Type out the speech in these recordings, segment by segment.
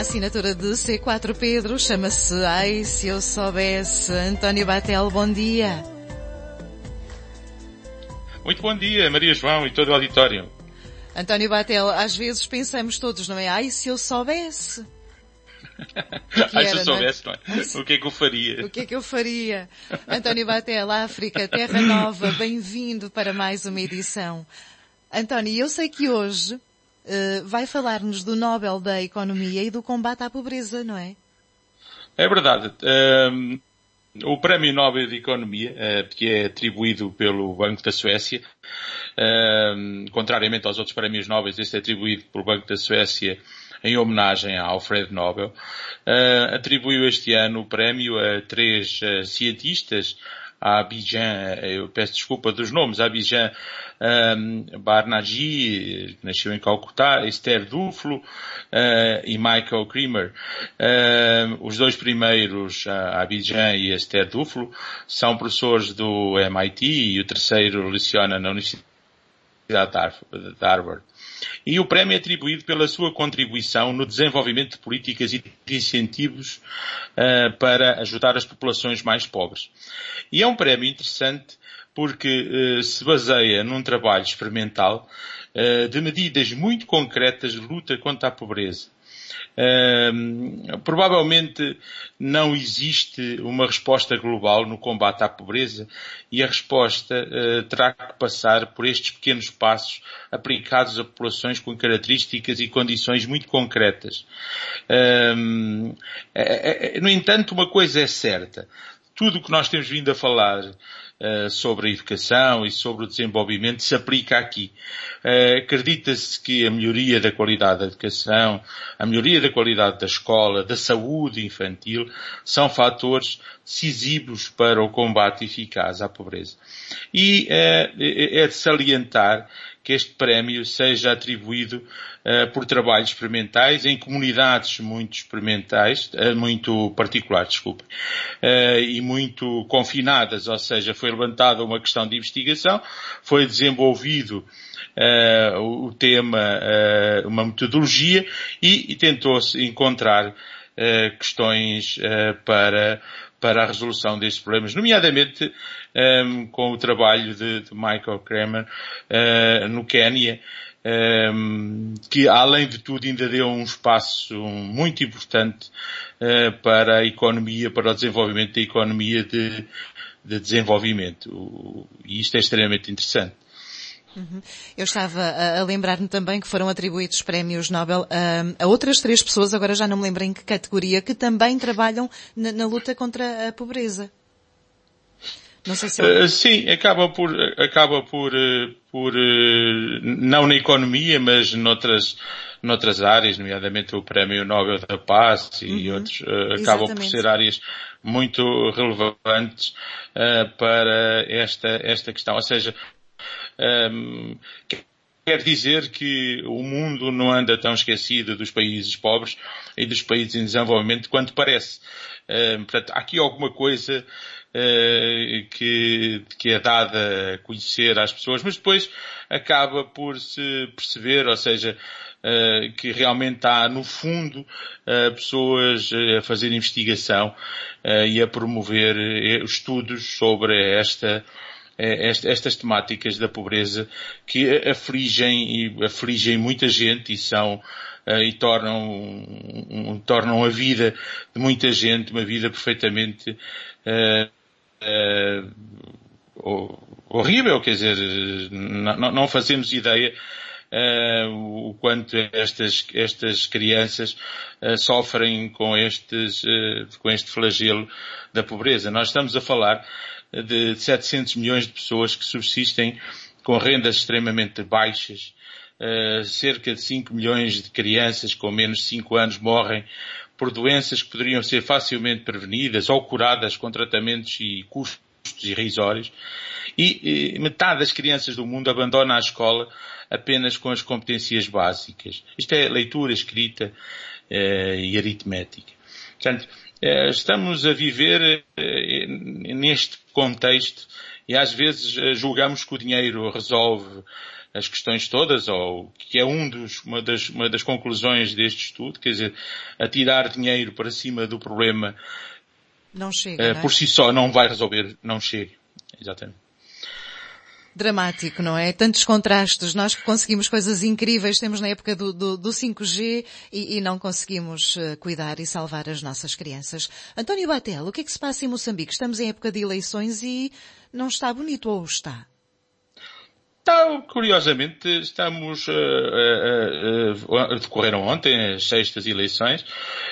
assinatura de C4 Pedro, chama-se Ai, se eu soubesse. António Batel, bom dia. Muito bom dia, Maria João e todo o auditório. António Batel, às vezes pensamos todos, não é? Ai, se eu soubesse. Ai, se eu soubesse, não é? O que é que eu faria? O que é que eu faria? António Batel, África, Terra Nova, bem-vindo para mais uma edição. António, eu sei que hoje vai falar-nos do Nobel da Economia e do combate à pobreza, não é? É verdade. O Prémio Nobel de Economia, que é atribuído pelo Banco da Suécia, contrariamente aos outros prémios Nobel, este é atribuído pelo Banco da Suécia em homenagem a Alfred Nobel, atribuiu este ano o prémio a três cientistas, a Abidjan, eu peço desculpa dos nomes, Abidjan Barnagi, nasceu em Calcutá, Esther Duflo e Michael Kremer. Os dois primeiros, a Abidjan e a Esther Duflo, são professores do MIT e o terceiro leciona na Universidade de Harvard. E o prémio é atribuído pela sua contribuição no desenvolvimento de políticas e de incentivos para ajudar as populações mais pobres. E é um prémio interessante porque se baseia num trabalho experimental de medidas muito concretas de luta contra a pobreza. Provavelmente não existe uma resposta global no combate à pobreza e a resposta terá que passar por estes pequenos passos aplicados a populações com características e condições muito concretas. No entanto, uma coisa é certa. Tudo o que nós temos vindo a falar sobre a educação e sobre o desenvolvimento se aplica aqui. Acredita-se que a melhoria da qualidade da educação, a melhoria da qualidade da escola, da saúde infantil, são fatores decisivos para o combate eficaz à pobreza. E é de salientar que este prémio seja atribuído por trabalhos experimentais em comunidades muito experimentais, muito particulares, e muito confinadas, ou seja, foi levantada uma questão de investigação, foi desenvolvido o tema, uma metodologia e tentou-se encontrar questões para a resolução destes problemas, nomeadamente com o trabalho de Michael Kremer no Quénia, que além de tudo ainda deu um espaço muito importante para a economia, para o desenvolvimento da economia de desenvolvimento. E isto é extremamente interessante. Eu estava a lembrar-me também que foram atribuídos prémios Nobel a outras três pessoas, agora já não me lembro em que categoria, que também trabalham na luta contra a pobreza. Não sei se sim, acaba por não na economia, mas noutras áreas, nomeadamente o Prémio Nobel da Paz e outros, acabam por ser áreas muito relevantes para esta questão. Ou seja, quer dizer que o mundo não anda tão esquecido dos países pobres e dos países em desenvolvimento quanto parece. Portanto, há aqui alguma coisa que é dada a conhecer às pessoas, mas depois acaba por se perceber, ou seja, que realmente há, no fundo, pessoas a fazer investigação e a promover estudos sobre estas temáticas da pobreza que afligem muita gente e tornam a vida de muita gente uma vida perfeitamente horrível, quer dizer, não fazemos ideia o quanto estas crianças sofrem com este flagelo da pobreza. Nós estamos a falar de 700 milhões de pessoas que subsistem com rendas extremamente baixas, cerca de 5 milhões de crianças com menos de 5 anos morrem por doenças que poderiam ser facilmente prevenidas ou curadas com tratamentos e custos irrisórios. E metade das crianças do mundo abandona a escola apenas com as competências básicas. Isto é leitura, escrita e aritmética. Portanto, estamos a viver neste contexto e às vezes julgamos que o dinheiro resolve as questões todas, ou que é uma das conclusões deste estudo, quer dizer, atirar dinheiro para cima do problema não chega, não é? Por si só não vai resolver, não chega. Exatamente. Dramático, não é? Tantos contrastes. Nós conseguimos coisas incríveis, temos na época do 5G e não conseguimos cuidar e salvar as nossas crianças. António Batel, o que é que se passa em Moçambique? Estamos em época de eleições e não está bonito, ou está? Curiosamente, decorreram ontem as 6ª eleições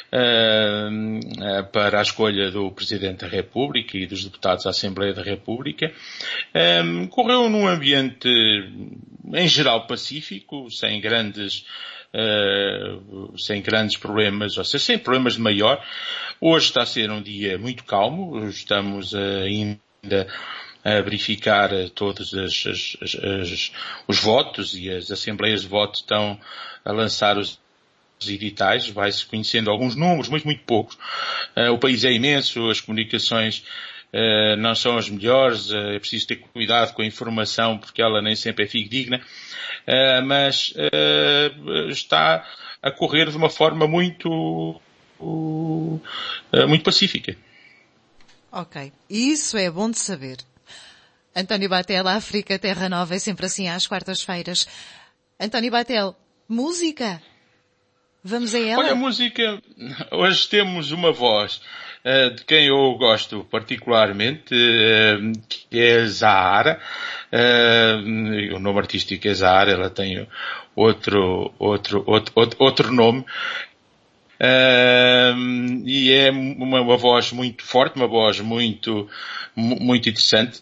para a escolha do Presidente da República e dos deputados à Assembleia da República. Correu num ambiente, em geral, pacífico, sem grandes problemas, ou seja, sem problemas de maior. Hoje está a ser um dia muito calmo, estamos ainda a verificar todos os votos, e as assembleias de voto estão a lançar os editais, vai-se conhecendo alguns números, mas muito poucos. O país é imenso, as comunicações não são as melhores, é preciso ter cuidado com a informação porque ela nem sempre é fidedigna, mas está a correr de uma forma muito pacífica. Ok, isso é bom de saber. António Batel, África, Terra Nova, é sempre assim às quartas-feiras. António Batel, música? Vamos a ela? Olha, música, hoje temos uma voz de quem eu gosto particularmente, que é Zahara. O nome artístico é Zahara, ela tem outro nome. E é uma voz muito forte, uma voz muito interessante,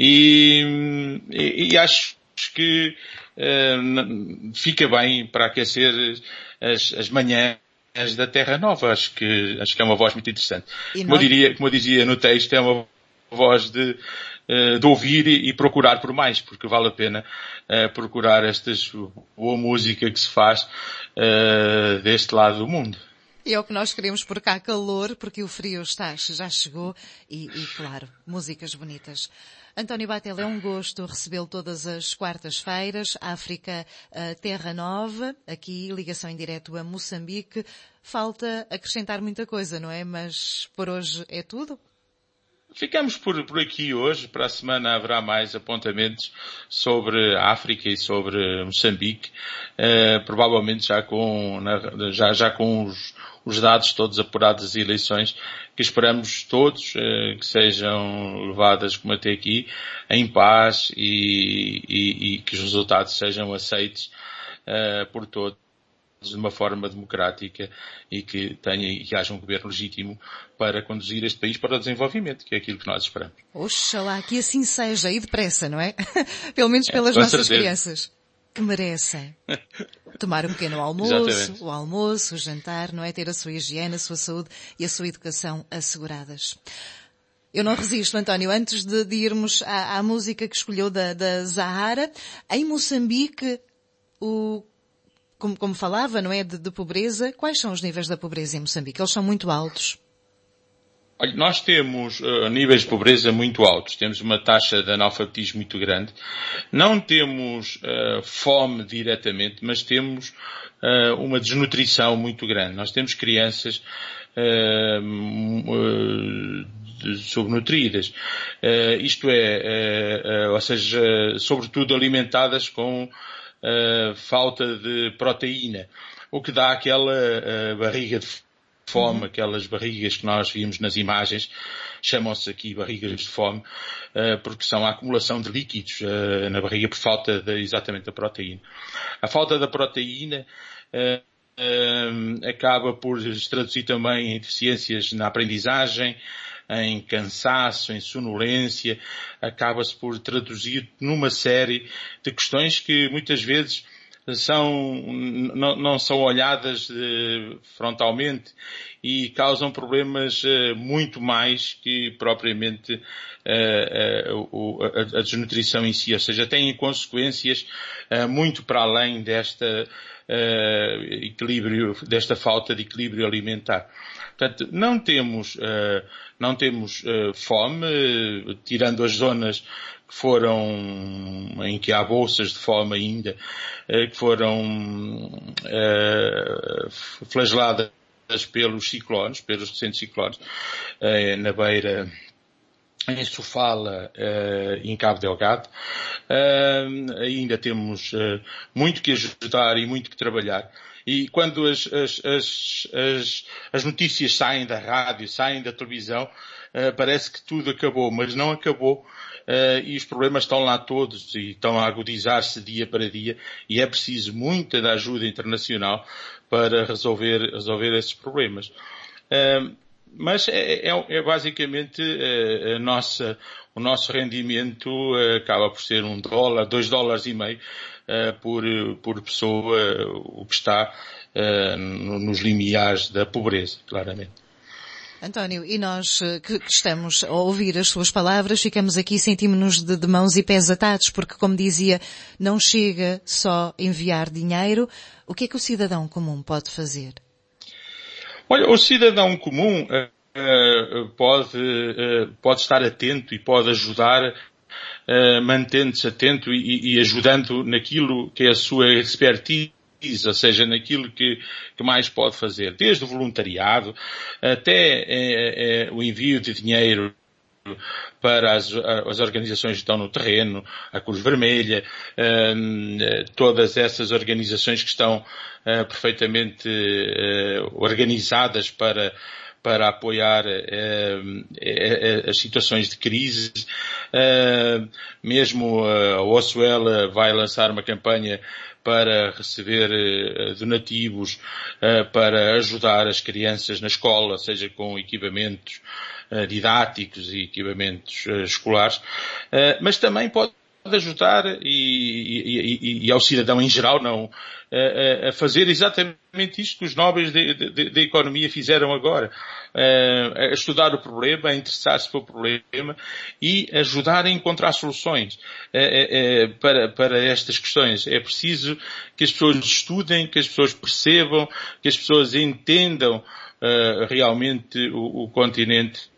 e acho que fica bem para aquecer as manhãs da Terra Nova. Acho que é uma voz muito interessante. Como eu dizia no texto, é uma voz de ouvir e procurar por mais, porque vale a pena procurar boa música que se faz deste lado do mundo. E é o que nós queremos, porque há calor, porque o frio já chegou e claro, músicas bonitas. António Batel, é um gosto recebê-lo todas as quartas-feiras. África, Terra Nova, aqui ligação em direto a Moçambique. Falta acrescentar muita coisa, não é? Mas por hoje é tudo? Ficamos por aqui hoje. Para a semana haverá mais apontamentos sobre a África e sobre Moçambique, provavelmente já com os dados todos apurados das eleições, que esperamos todos que sejam levadas, como até aqui, em paz, e que os resultados sejam aceitos por todos de uma forma democrática, e que haja um governo legítimo para conduzir este país para o desenvolvimento, que é aquilo que nós esperamos. Oxalá que assim seja, e depressa, não é? Pelo menos pelas nossas crianças, que merecem tomar um pequeno almoço, o almoço, o jantar, não é? Ter a sua higiene, a sua saúde e a sua educação asseguradas. Eu não resisto, António, antes de irmos à música que escolheu da Zahara, em Moçambique, como falava, não é, de pobreza, quais são os níveis da pobreza em Moçambique? Eles são muito altos? Olha, nós temos níveis de pobreza muito altos, temos uma taxa de analfabetismo muito grande, não temos fome diretamente, mas temos uma desnutrição muito grande. Nós temos crianças subnutridas, isto é, ou seja, sobretudo alimentadas com falta de proteína, o que dá aquela barriga de fome, aquelas barrigas que nós vimos nas imagens, chamam-se aqui barrigas de fome, porque são a acumulação de líquidos na barriga por falta exatamente da proteína. A falta da proteína acaba por se traduzir também em deficiências na aprendizagem, em cansaço, em sonolência, acaba-se por traduzir numa série de questões que muitas vezes não são olhadas frontalmente e causam problemas muito mais que propriamente a desnutrição em si, ou seja, têm consequências muito para além desta falta de equilíbrio alimentar. Portanto, não temos fome, tirando as zonas em que há bolsas de fome ainda, que foram flageladas pelos ciclones, pelos recentes ciclones, na Beira, em Sofala, em Cabo Delgado. Ainda temos muito que ajudar e muito que trabalhar. E quando as notícias saem da rádio, saem da televisão, parece que tudo acabou, mas não acabou. E os problemas estão lá todos e estão a agudizar-se dia para dia, e é preciso muita da ajuda internacional para resolver esses problemas. Mas é basicamente o nosso rendimento acaba por ser $1, $2,50 por pessoa, o que está nos limiares da pobreza, claramente. António, e nós que estamos a ouvir as suas palavras, ficamos aqui, sentimos-nos de mãos e pés atados, porque, como dizia, não chega só enviar dinheiro. O que é que o cidadão comum pode fazer? Olha, o cidadão comum pode estar atento e pode ajudar, mantendo-se atento e ajudando naquilo que é a sua expertise, ou seja, naquilo que mais pode fazer, desde o voluntariado até o envio de dinheiro para as organizações que estão no terreno, a Cruz Vermelha, todas essas organizações que estão perfeitamente organizadas para apoiar as situações de crise. Mesmo a Ossuela vai lançar uma campanha para receber donativos para ajudar as crianças na escola, seja com equipamentos didáticos e equipamentos escolares, mas também pode ajudar e ao cidadão em geral a fazer exatamente isto que os nobres da economia fizeram agora, a estudar o problema, a interessar-se pelo problema e ajudar a encontrar soluções para estas questões. É preciso que as pessoas estudem, que as pessoas percebam, que as pessoas entendam realmente o continente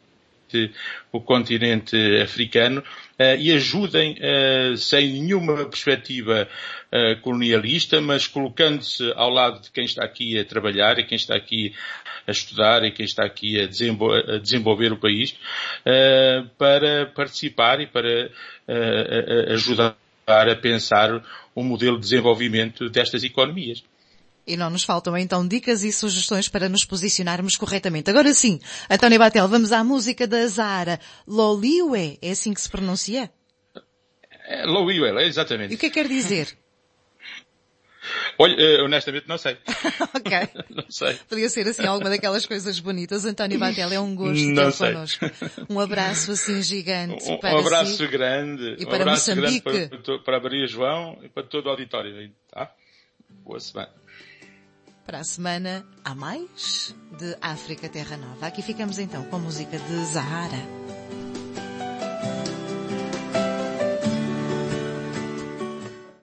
africano, e ajudem sem nenhuma perspectiva colonialista, mas colocando-se ao lado de quem está aqui a trabalhar e quem está aqui a estudar e quem está aqui a desenvolver o país, para participar e para ajudar a pensar um modelo de desenvolvimento destas economias. E não nos faltam então dicas e sugestões para nos posicionarmos corretamente. Agora sim, António Batel, vamos à música da Zahara. Loliwe, é assim que se pronuncia? Loliwe, exatamente. E o que quer dizer? Olha, honestamente não sei. Ok. Não sei. Podia ser assim alguma daquelas coisas bonitas. António Batel, é um gosto ter connosco. Um abraço assim gigante para si. Um abraço grande. E para Moçambique. Para a Maria João e para todo o auditório. Tá? Boa semana. Para a semana há mais de África Terra Nova. Aqui ficamos então com a música de Zahara.